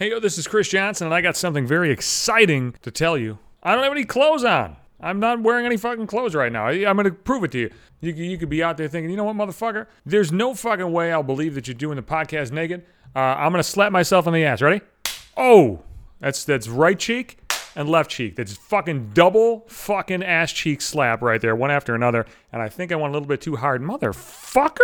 Hey, yo, this is Chris Johnson, and I got something very exciting to tell you. I don't have any clothes on. I'm not wearing any fucking clothes right now. I'm going to prove it to you. You could be out there thinking, you know what, motherfucker? There's no fucking way I'll believe that you're doing the podcast naked. I'm going to slap myself in the ass. Ready? Oh, that's right cheek and left cheek. That's fucking double fucking ass cheek slap right there, one after another. And I think I went a little bit too hard. Motherfucker?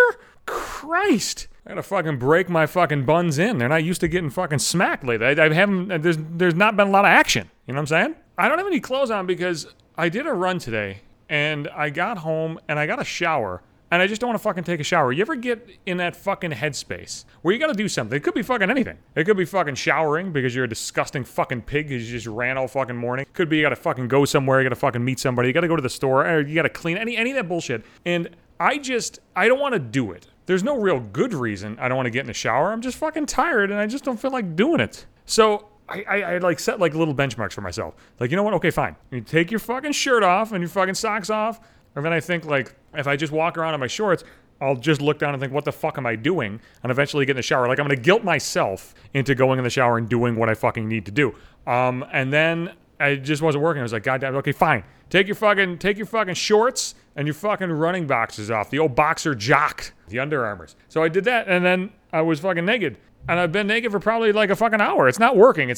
Christ. I gotta fucking break my fucking buns in. They're not used to getting fucking smacked lately. I haven't, there's not been a lot of action. You know what I'm saying? I don't have any clothes on because I did a run today and I got home and I got a shower and I just don't want to fucking take a shower. You ever get in that fucking headspace where you gotta do something? It could be fucking anything. It could be fucking showering because you're a disgusting fucking pig because you just ran all fucking morning. It could be you gotta fucking go somewhere, you gotta fucking meet somebody, you gotta go to the store, or you gotta clean, any of that bullshit. And I don't want to do it. There's no real good reason I don't want to get in the shower. I'm just fucking tired and I just don't feel like doing it. So I like set like little benchmarks for myself. Like, you know what? Okay, fine. You take your fucking shirt off and your fucking socks off. And then I think like if I just walk around in my shorts, I'll just look down and think, what the fuck am I doing? And eventually get in the shower. Like I'm going to guilt myself into going in the shower and doing what I fucking need to do. And then I just wasn't working. I was like, God damn, okay, fine. Take your fucking shorts and your fucking running boxes off. The old boxer jock. The Under Armours. So I did that and then I was fucking naked. And I've been naked for probably like a fucking hour. It's not working.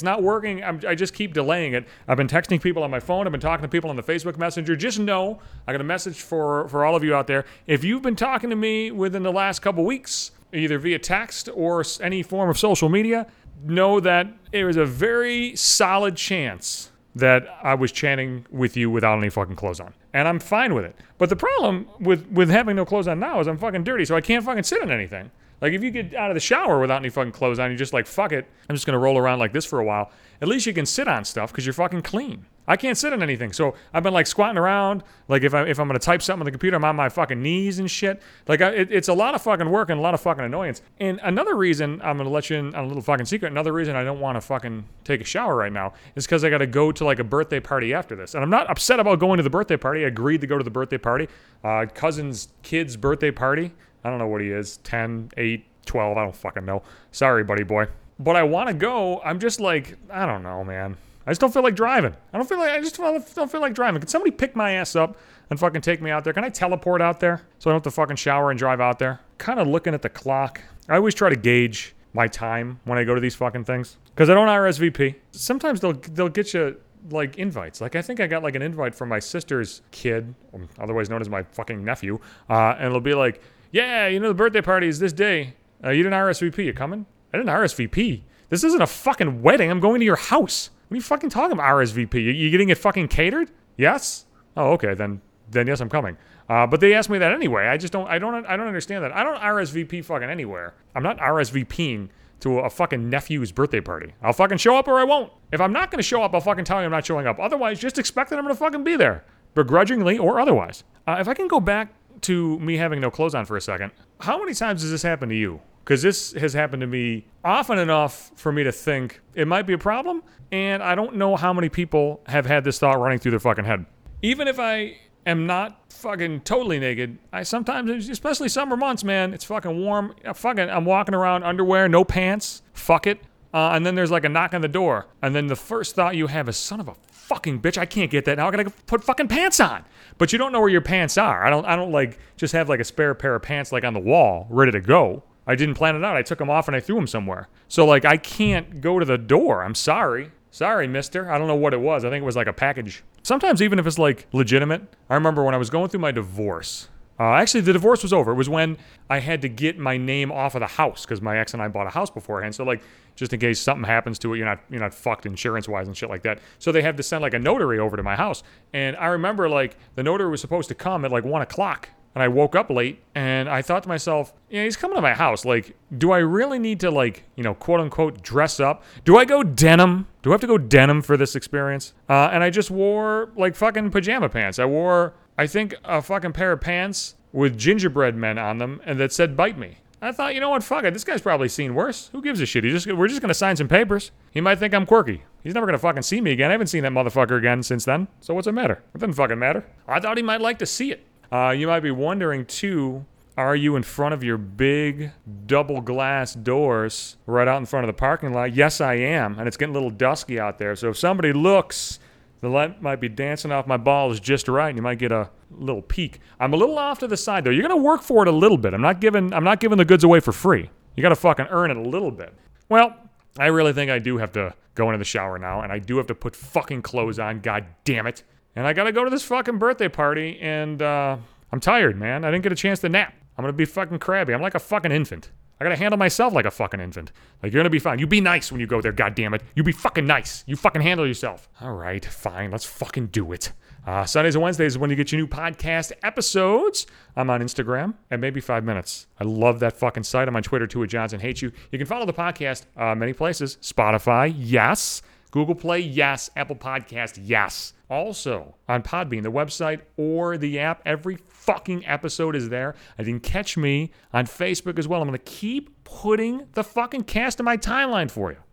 I just keep delaying it. I've been texting people on my phone. I've been talking to people on the Facebook Messenger. Just know, I got a message for all of you out there. If you've been talking to me within the last couple weeks, either via text or any form of social media, know that there is a very solid chance that I was chatting with you without any fucking clothes on. And I'm fine with it. But the problem with having no clothes on now is I'm fucking dirty, so I can't fucking sit on anything. Like, if you get out of the shower without any fucking clothes on, you're just like, fuck it, I'm just going to roll around like this for a while. At least you can sit on stuff because you're fucking clean. I can't sit on anything. So I've been like squatting around. Like if I'm going to type something on the computer, I'm on my fucking knees and shit. Like it's a lot of fucking work and a lot of fucking annoyance. And another reason, I'm going to let you in on a little fucking secret, another reason I don't want to fucking take a shower right now is because I got to go to like a birthday party after this. And I'm not upset about going to the birthday party. I agreed to go to the birthday party. Cousin's kid's birthday party. I don't know what he is, 10, 8, 12, I don't fucking know. Sorry, buddy boy. But I want to go. I'm just like, I don't know, man. I just don't feel like driving. I just don't feel like driving. Can somebody pick my ass up and fucking take me out there? Can I teleport out there so I don't have to fucking shower and drive out there? Kind of looking at the clock. I always try to gauge my time when I go to these fucking things because I don't RSVP. Sometimes they'll get you like invites. Like I think I got like an invite from my sister's kid, otherwise known as my fucking nephew, and it'll be like, yeah, you know the birthday party is this day. You didn't RSVP. You coming? I didn't RSVP. This isn't a fucking wedding. I'm going to your house. What are you fucking talking about RSVP? You getting it fucking catered? Yes? Oh, okay. Then yes, I'm coming. But they asked me that anyway. I don't understand that. I don't RSVP fucking anywhere. I'm not RSVPing to a fucking nephew's birthday party. I'll fucking show up or I won't. If I'm not going to show up, I'll fucking tell you I'm not showing up. Otherwise, just expect that I'm going to fucking be there. Begrudgingly or otherwise. If I can go back to me having no clothes on for a second, how many times has this happened to you? Because this has happened to me often enough for me to think it might be a problem, and I don't know how many people have had this thought running through their fucking head. Even if I am not fucking totally naked, I sometimes, especially summer months, man, it's fucking warm. I'm walking around underwear, no pants, fuck it. And then there's like a knock on the door, and then the first thought you have is, son of a fucking bitch, I can't get that now. I gotta put fucking pants on. But you don't know where your pants are. I don't like just have like a spare pair of pants like on the wall, ready to go. I didn't plan it out. I took them off and I threw them somewhere. So like I can't go to the door. I'm sorry. Sorry, mister. I don't know what it was. I think it was like a package. Sometimes even if it's like legitimate. I remember when I was going through my divorce. Actually, the divorce was over. It was when I had to get my name off of the house because my ex and I bought a house beforehand. So like, just in case something happens to it, you're not fucked insurance-wise and shit like that. So they have to send like a notary over to my house. And I remember like the notary was supposed to come at like 1 o'clock. And I woke up late and I thought to myself, yeah, he's coming to my house. Like, do I really need to like, quote unquote, dress up? Do I go denim? Do I have to go denim for this experience? And I just wore like fucking pajama pants. I wore, I think, a fucking pair of pants with gingerbread men on them and that said bite me. I thought, you know what, fuck it. This guy's probably seen worse. Who gives a shit? We're just going to sign some papers. He might think I'm quirky. He's never going to fucking see me again. I haven't seen that motherfucker again since then. So what's it matter? It doesn't fucking matter. I thought he might like to see it. You might be wondering, too, Are you in front of your big double glass doors right out in front of the parking lot? Yes, I am. And it's getting a little dusky out there. So if somebody looks, the light might be dancing off my balls just right, and you might get a little peek. I'm a little off to the side, though. You're going to work for it a little bit. I'm not giving the goods away for free. You got to fucking earn it a little bit. Well, I really think I do have to go into the shower now, and I do have to put fucking clothes on, god damn it. And I got to go to this fucking birthday party, and I'm tired, man. I didn't get a chance to nap. I'm going to be fucking crabby. I'm like a fucking infant. I got to handle myself like a fucking infant. Like, you're going to be fine. You be nice when you go there, goddammit. You be fucking nice. You fucking handle yourself. All right, fine. Let's fucking do it. Sundays and Wednesdays is when you get your new podcast episodes. I'm on Instagram at maybe 5 minutes. I love that fucking site. I'm on Twitter too at Johnson Hates You. You can follow the podcast many places. Spotify, yes. Google Play, yes. Apple Podcast, yes. Also, on Podbean, the website or the app, every fucking episode is there. And you can catch me on Facebook as well. I'm going to keep putting the fucking cast in my timeline for you.